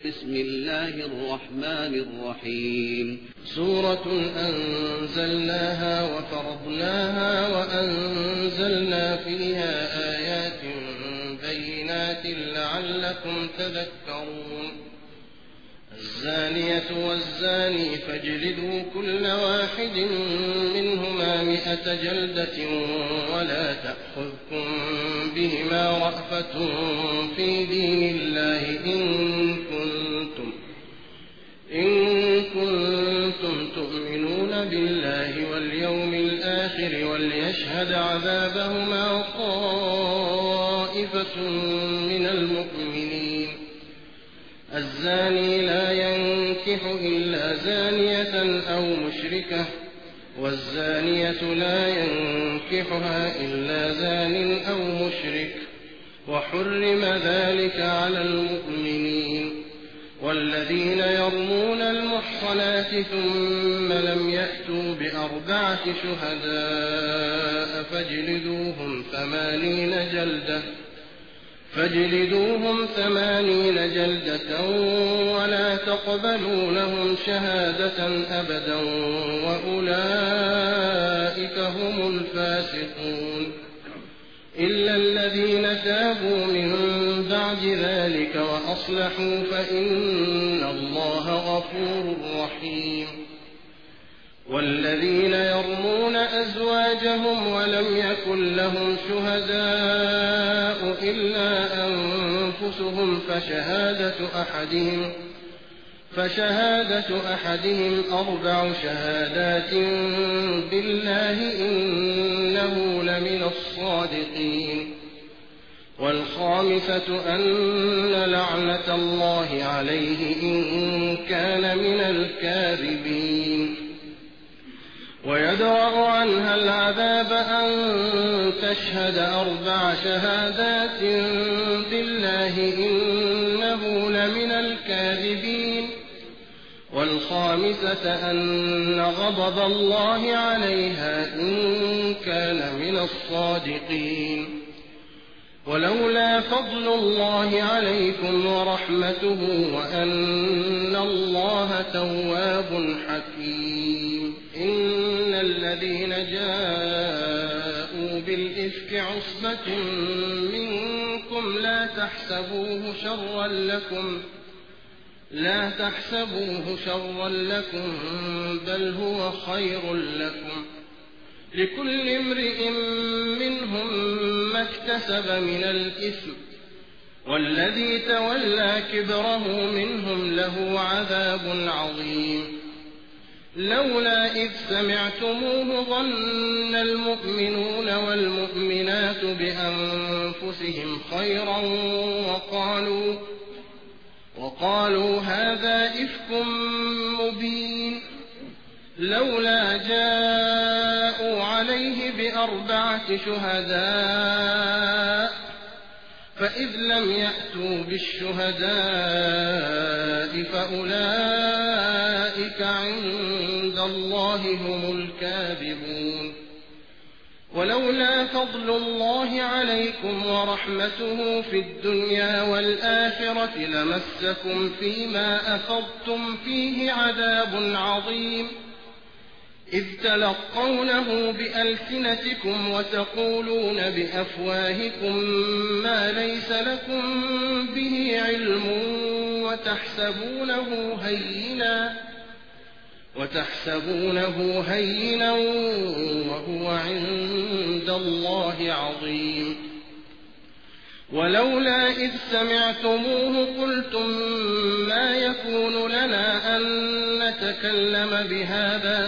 بسم الله الرحمن الرحيم. سورة أنزلناها وفرضناها وأنزلنا فيها آيات بينات لعلكم تذكرون. الزانية والزاني فاجلدوا كل واحد منهما 100 جلدة ولا تأخذكم بهما رأفة في دين الله إن كنتم تؤمنون بالله واليوم الآخر وليشهد عذابهما طائفة من المؤمنين. الزاني لا ينكح إلا زانية أو مشركة والزانية لا ينكحها إلا زان أو مشرك وحرم ذلك على المؤمنين. والذين يرمون المحصنات ثم لم يأتوا ب4 شهداء فاجلدوهم 80 جلدة ولا تقبلوا لهم شهادة أبدا وأولئك هم الفاسقون. إلا الذين تابوا من بعد ذلك وأصلحوا فإن الله غفور رحيم. والذين يرمون أزواجهم ولم يكن لهم شهداء إلا أنفسهم فشهادة أحدهم 4 شهادات بالله إنه لمن الصادقين. والخامسة أن لعنة الله عليه إن كان من الكاذبين. ويدرأ عنها العذاب أن تشهد 4 شهادات بالله إنه لمن الكاذبين. والخامسة أن غضب الله عليها إن كان من الصادقين. ولولا فضل الله عليكم ورحمته وأن الله تواب حكيم. إن الذين جاءوا بالإفك عصبة منكم لا تحسبوه شرا لكم بل هو خير لكم. لكل امرئ منهم ما اكتسب من الإثم والذي تولى كبره منهم له عذاب عظيم. لولا إذ سمعتموه ظن المؤمنون والمؤمنات بأنفسهم خيرا وقالوا هذا إفك مبين. لولا جاءوا عليه ب4 شهداء فإذ لم يأتوا بالشهداء فأولئك عند الله هم الكاذبون. ولولا فضل الله عليكم ورحمته في الدنيا والآخرة لمسكم فيما أفضتم فيه عذاب عظيم. إذ تلقونه بألسنتكم وتقولون بأفواهكم ما ليس لكم به علم وتحسبونه هينا وهو عند الله عظيم. ولولا إذ سمعتموه قلتم ما يكون لنا أن نتكلم بهذا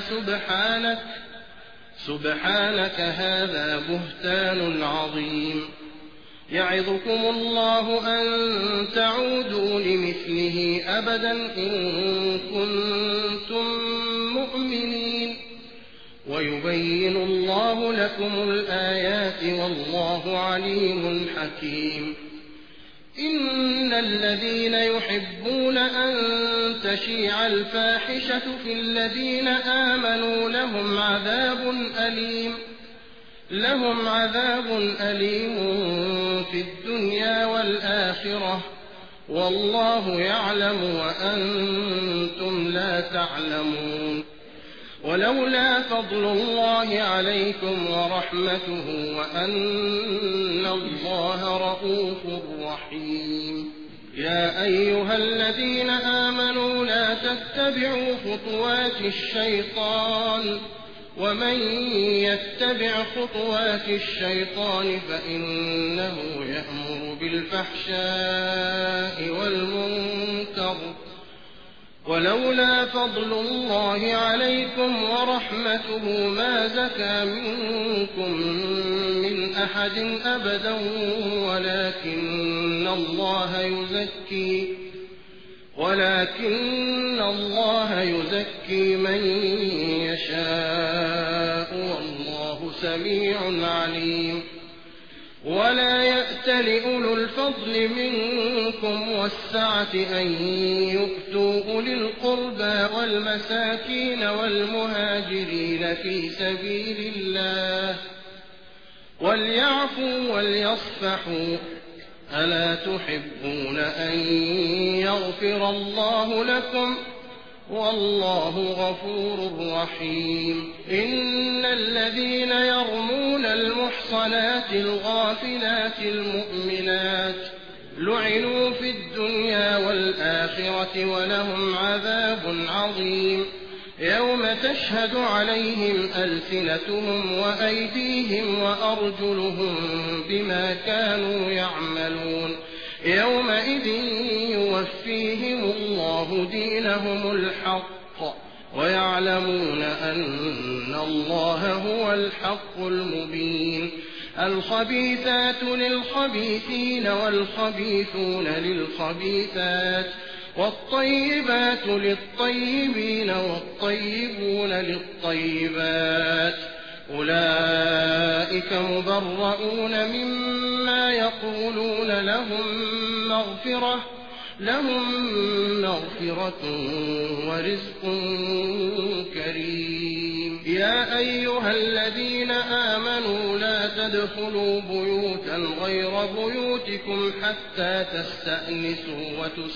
سبحانك هذا بهتان عظيم. يعظكم الله أن تعودوا لمثله أبدا إن كنتم مؤمنين. ويبين الله لكم الآيات والله عليم حكيم. إن الذين يحبون أن تشيع الفاحشة في الذين آمنوا لهم عذاب أليم في الدنيا والآخرة والله يعلم وأنتم لا تعلمون. ولولا فضل الله عليكم ورحمته وأن الله رءوف رحيم. يا أيها الذين آمنوا لا تتبعوا خطوات الشيطان، ومن يتبع خطوات الشيطان فإنه يأمر بالفحشاء والمنكر. ولولا فضل الله عليكم ورحمته ما زكى منكم من أحد أبدا ولكن الله يزكي من يشاء والله سميع عليم. ولا يأتل أولو الفضل منكم والسعة أن يؤتوا أولي القربى والمساكين والمهاجرين في سبيل الله وليعفوا وليصفحوا. ألا تحبون أن يغفر الله لكم والله غفور رحيم. إن الذين يرمون المحصنات الغافلات المؤمنات لعنوا في الدنيا والآخرة ولهم عذاب عظيم. يوم تشهد عليهم ألسنتهم وأيديهم وأرجلهم بما كانوا يعملون. يومئذ يوفيهم الله دينهم الحق ويعلمون أن الله هو الحق المبين. الخبيثات للخبيثين والخبيثون للخبيثات والطيبات للطيبين والطيبون للطيبات. أولئك مبرؤون مما يقولون لهم مغفرة ورزق كريم. يا أيها الذين آمنوا لا تدخلوا بيوتا غير بيوتكم حتى تستأنسوا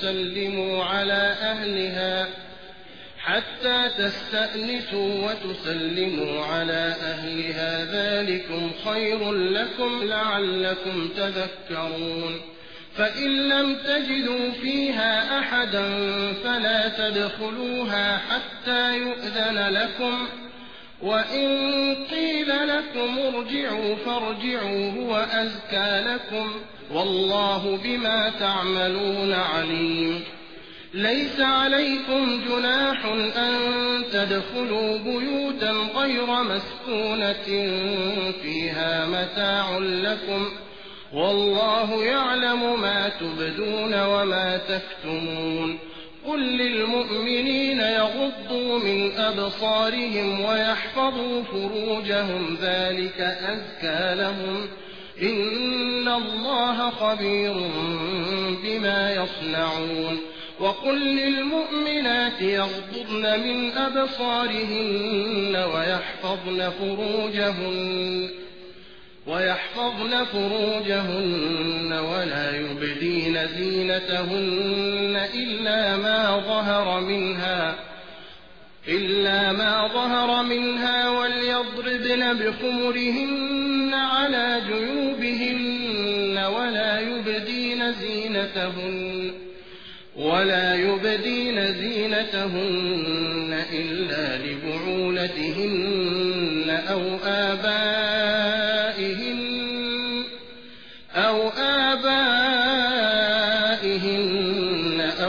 وتسلموا على أهلها ذلكم خير لكم لعلكم تذكرون. فإن لم تجدوا فيها أحدا فلا تدخلوها حتى يؤذن لكم، وإن قيل لكم ارجعوا فارجعوا هو أزكى لكم والله بما تعملون عليم. ليس عليكم جناح أن تدخلوا بيوتا غير مسكونة فيها متاع لكم والله يعلم ما تبدون وما تكتمون. قل للمؤمنين يغضوا من أبصارهم ويحفظوا فروجهم ذلك أزكى لهم إن الله خبير بما يصنعون. وقل للمؤمنات يغضضن من أبصارهن ويحفظن فروجهن ولا يبدين زينتهن إلا ما ظهر منها وليضربن بخمرهن على جيوبهن ولا يبدين زينتهن إلا لبعولتهن أو آبائهن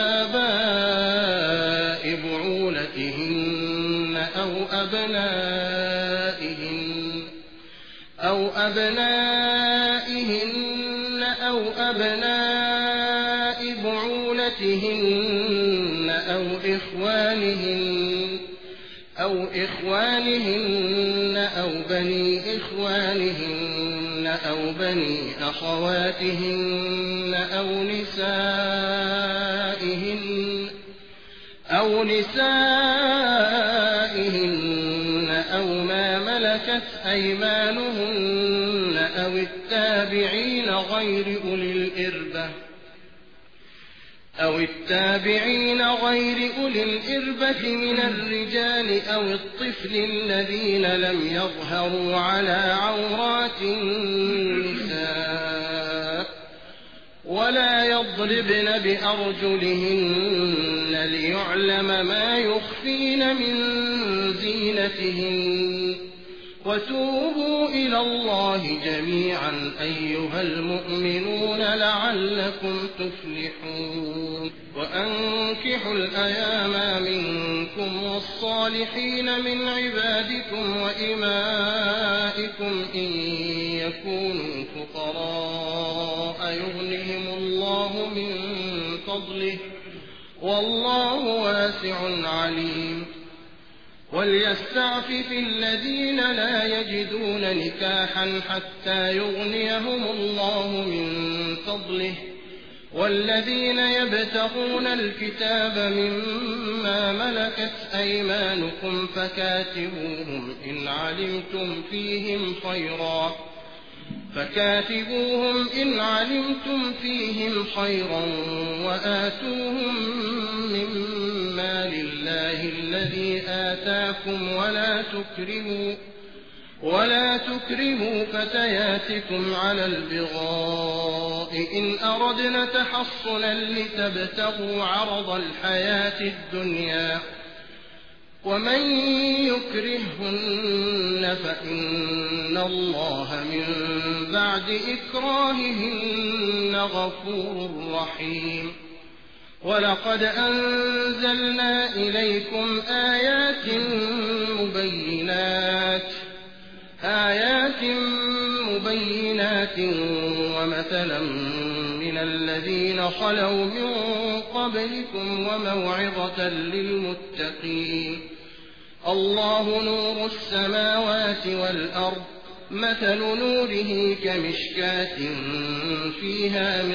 أو آباء بعولتهن أو أبنائهن أو أبناء بعولتهن أو إخوانهن أو بني إخوانهن أو بني أخواتهن أو نسائهن أو ما ملكت أيمانهن أو التابعين غير أولي الإربة التابعين غير أولي الإربة من الرجال أو الطفل الذين لم يظهروا على عورات النساء ولا يضربن بأرجلهن ليعلم ما يخفين من زينتهن وتوبوا إلى الله جميعا أيها المؤمنون لعلكم تفلحون وأنكحوا الأيام منكم والصالحين من عبادكم وإمائكم إن يكونوا فقراء يغنهم الله من فضله والله واسع عليم وليستعفف الذين لا يجدون نكاحا حتى يغنيهم الله من فضله والذين يبتغون الكتاب مما ملكت أيمانكم فكاتبوهم إن علمتم فيهم خيرا وآتوهم مما لله الذي آتاكم ولا تكرهوا فتياتكم على البغاء إن أردنا تحصنا لتبتغوا عرض الحياة الدنيا ومن يكرهن فإن الله من بعد إكراههن غفور رحيم ولقد أنزلنا إليكم آيات مبينات ومثلا من الذين خلوا من قبلكم وموعظة للمتقين المسلمين الله نور السماوات والأرض مثل نوره كمشكاة فيها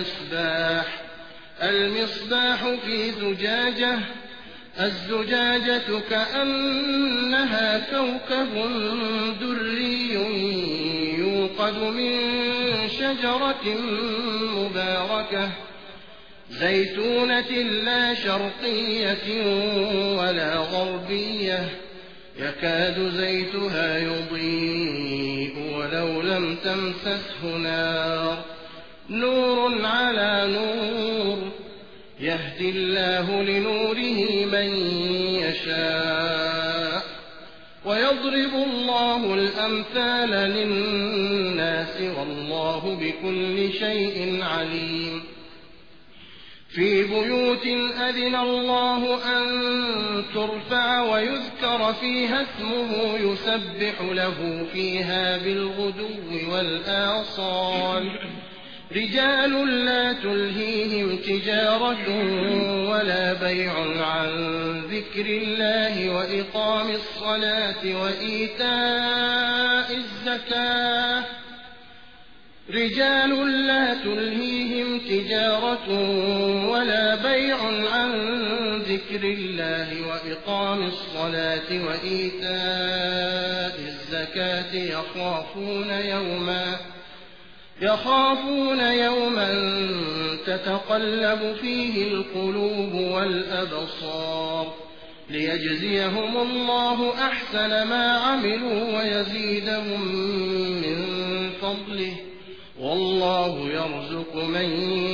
المصباح في زجاجة الزجاجة كأنها كوكب دري يوقد من شجرة مباركة زيتونة لا شرقية ولا غربية يكاد زيتها يضيء ولو لم تمسسه نار نور على نور يهدي الله لنوره من يشاء ويضرب الله الأمثال للناس والله بكل شيء عليم في بيوت أذن الله أن ترفع ويذكر فيها اسمه يسبح له فيها بالغدو والآصال رجال لا تلهيهم تجارة ولا بيع عن ذكر الله وإقام الصلاة وإيتاء الزكاة رجال لا تلهيهم تجارة ولا بيع عن ذكر الله وإقام الصلاة وإيتاء الزكاة يخافون يوما تتقلب فيه القلوب والأبصار ليجزيهم الله أحسن ما عملوا ويزيدهم من فضله والله يرزق من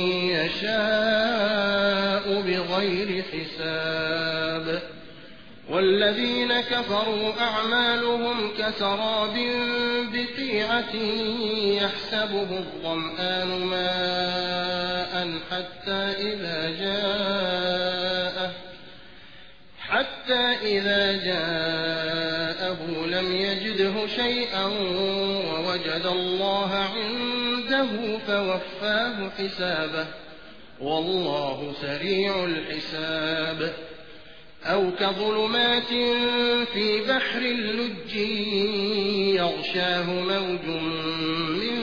يشاء بغير حساب والذين كفروا أعمالهم كسراب بقيعة يحسبه الظمآن ماء حتى إذا جاءه لم يجده شيئا ووجد الله عنده فوفاه حسابه والله سريع الحساب أو كظلمات في بحر اللج يغشاه موج من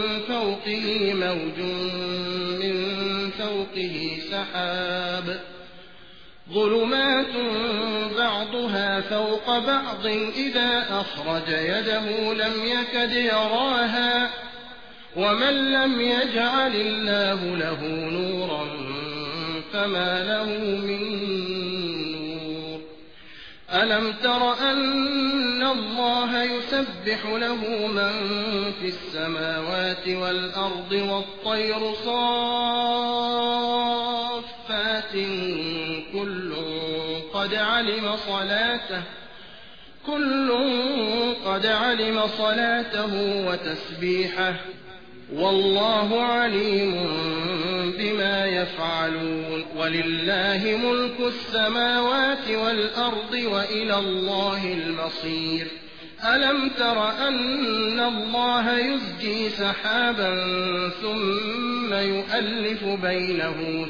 فوقه سحاب ظلمات بعضها فوق بعض إذا أخرج يده لم يكد يراها ومن لم يجعل الله له نورا فما له من نور ألم تر أن الله يسبح له من في السماوات والأرض والطير صافات كل قد علم صلاته وتسبيحه والله عليم بما يفعلون ولله ملك السماوات والأرض وإلى الله المصير ألم تر أن الله يزجي سحابا ثم يؤلف بينه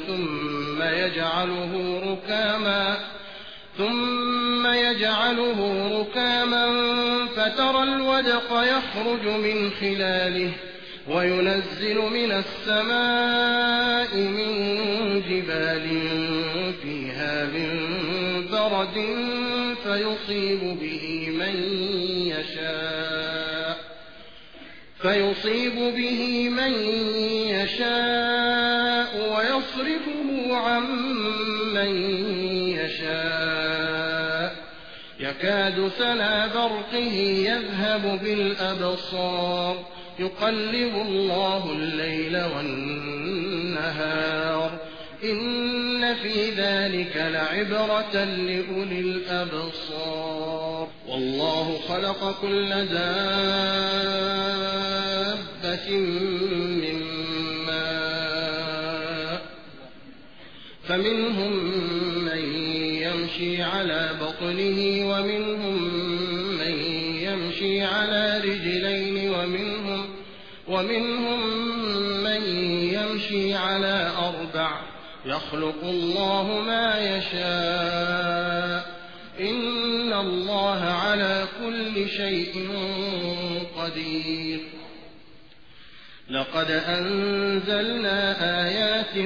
ثم يجعله ركاما فترى الودق يخرج من خلاله وينزل من السماء من جبال فيها من برد فيصيب به من يشاء ويصرفه عن من يشاء يكاد سنا برقه يذهب بالأبصار يقلب الله الليل والنهار إن في ذلك لعبرة لأولي الأبصار والله خلق كل دابة من ماء فمنهم من يمشي على بطنه ومنهم من يمشي على رجلين ومنهم من يمشي على أربع يخلق الله ما يشاء إن الله على كل شيء قدير لقد أنزلنا آيات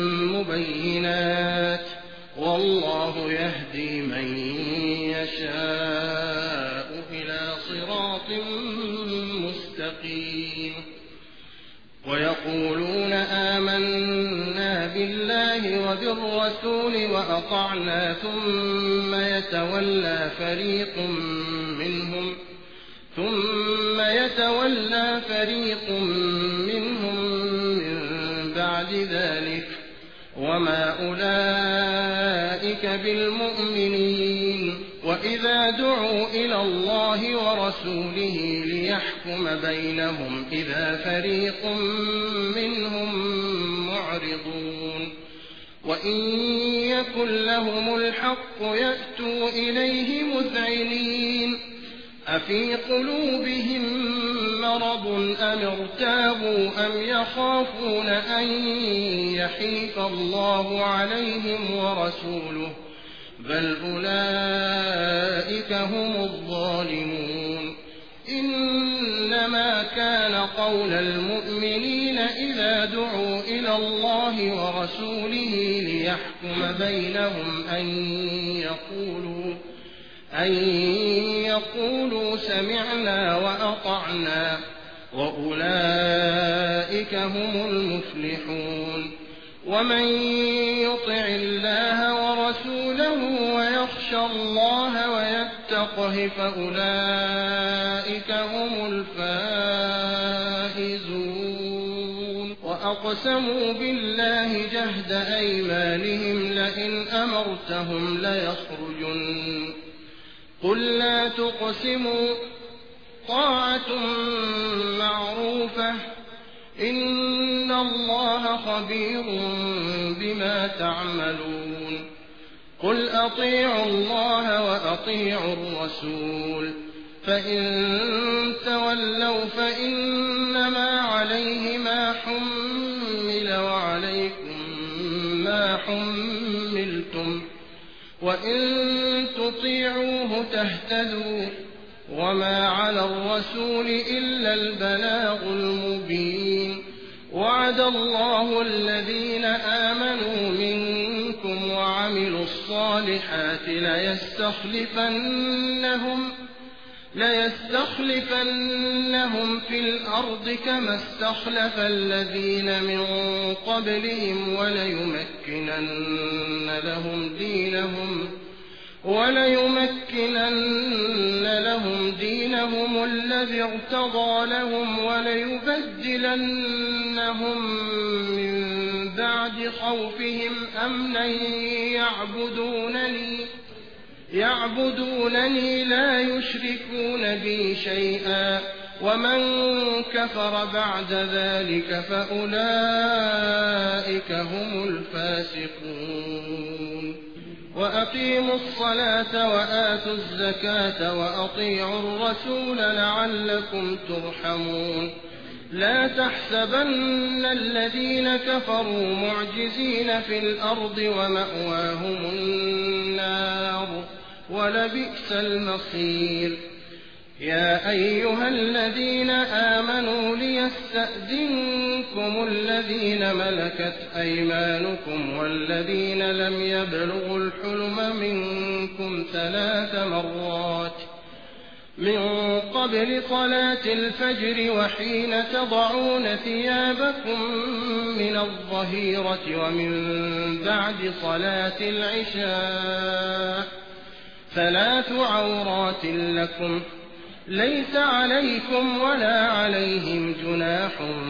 مبينات والله يهدي من يشاء إلى صراط مستقيم ويقولون آمنا بالله وبالرسول وأطعنا ثم يتولى فريق منهم من بعد ذلك وما أولئك بالمؤمنين وإذا دعوا إلى الله ورسوله ليحكم بينهم إذا فريق منهم معرضون وإن يكن لهم الحق يأتوا إليه مذعنين أفي قلوبهم مرض أم ارتابوا أم يخافون أن يحيف الله عليهم ورسوله بل أولئك هم الظالمون إنما كان قول المؤمنين إذا دعوا إلى الله ورسوله ليحكم بينهم أن يقولوا سمعنا وأطعنا وأولئك هم المفلحون ومن يطع الله ورسوله ويخشى الله ويتقه فأولئك هم الفائزون وأقسموا بالله جهد أيمانهم لئن أمرتهم ليخرجن قل لا تقسموا طاعة معروفة إن الله خبير بما تعملون قل أطيعوا الله وأطيعوا الرسول فإن تولوا فإنما عليه ما حمل وعليكم ما حملتم وإن تطيعوه تهتدوا وما على الرسول إلا البلاغ المبين وعد الله الذين آمنوا منكم ليستخلفنهم في الأرض كما استخلف الذين من قبلهم وليمكنن لهم دينهم الذي ارتضى لهم وليبدلنهم من بعد خوفهم أمنا يعبدونني لا يشركون بي شيئا ومن كفر بعد ذلك فأولئك هم الفاسقون وأقيموا الصلاة وآتوا الزكاة وأطيعوا الرسول لعلكم ترحمون لا تحسبن الذين كفروا معجزين في الأرض ومأواهم النار ولبئس المصير يا أيها الذين آمنوا ليستأذنكم الذين ملكت أيمانكم والذين لم يبلغوا الحلم منكم 3 مرات من قبل صلاة الفجر وحين تضعون ثيابكم من الظهيرة ومن بعد صلاة العشاء 3 عورات لكم ليس عليكم ولا عليهم جناح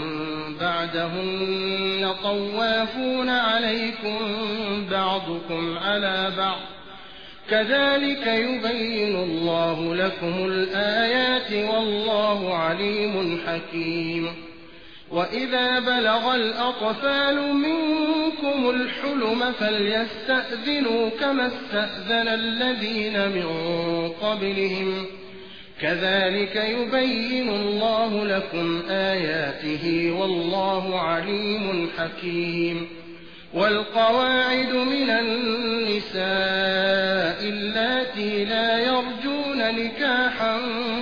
بعدهن طوافون عليكم بعضكم على بعض كذلك يبين الله لكم الآيات والله عليم حكيم وإذا بلغ الأطفال منكم الحلم فليستأذنوا كما استأذن الذين من قبلهم كذلك يبين الله لكم آياته والله عليم حكيم والقواعد من النساء اللاتي لا يرجون نكاحا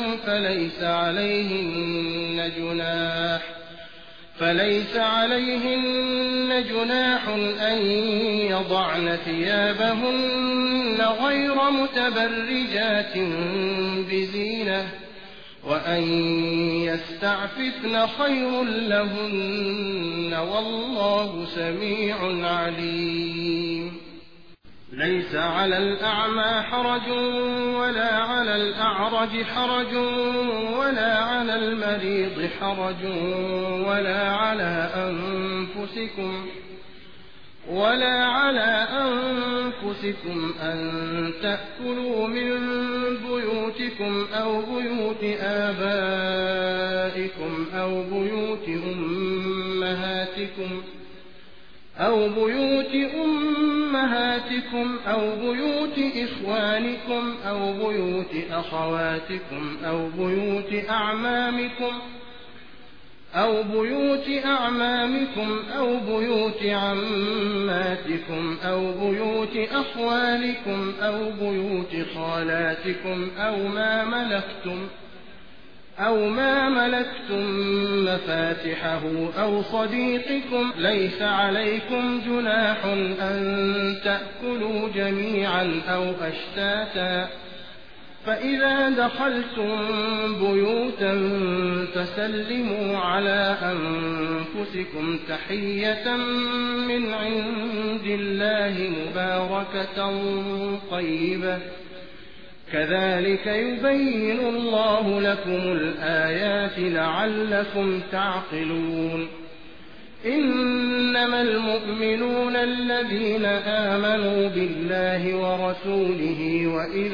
فليس عليهن جناح أن يضعن ثيابهن غير متبرجات بزينة وأن يستعففن خير لهن والله سميع عليم ليس على الأعمى حرج ولا على الأعرج حرج ولا على المريض حرج ولا على أنفسكم أن تأكلوا من بيوتكم أو بيوت آبائكم أو بيوت أمهاتكم أو بيوت إخوانكم أو بيوت أخواتكم أو بيوت أعمامكم أو بيوت عماتكم أو بيوت أخوالكم أو بيوت خالاتكم أو ما ملكتم مفاتحه أو صديقكم ليس عليكم جناح أن تأكلوا جميعا أو أشتاتا فإذا دخلتم بيوتا فسلموا على أنفسكم تحية من عند الله مباركة طيبة كذلك يبين الله لكم الآيات لعلكم تعقلون إنما المؤمنون الذين آمنوا بالله ورسوله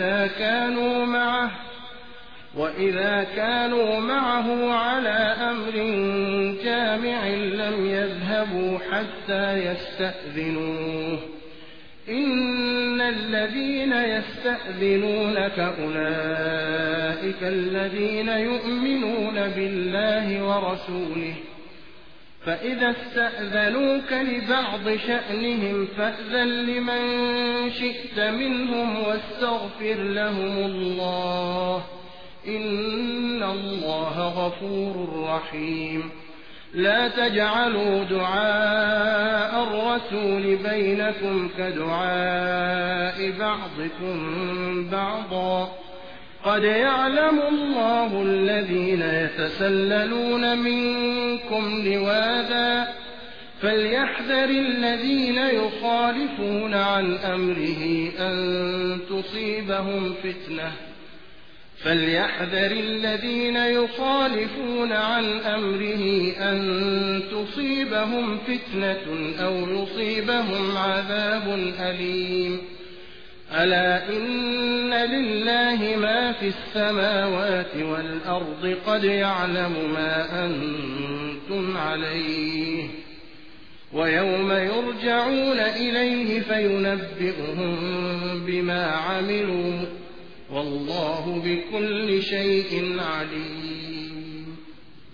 وإذا كانوا معه على أمر جامع لم يذهبوا حتى يستأذنوه إن الذين يستأذنونك أولئك الذين يؤمنون بالله ورسوله فإذا استأذنوك لبعض شأنهم فأذن لمن شئت منهم واستغفر لهم الله إن الله غفور رحيم لا تجعلوا دعاء الرسول بينكم كدعاء بعضكم بعضا قد يعلم الله الذين يتسللون منكم لواذا فليحذر الذين يخالفون عن أمره أن تصيبهم فتنة أو يصيبهم عذاب أليم ألا إن لله ما في السماوات والأرض قد يعلم ما أنتم عليه ويوم يرجعون إليه فينبئهم بما عملوا والله بكل شيء عليم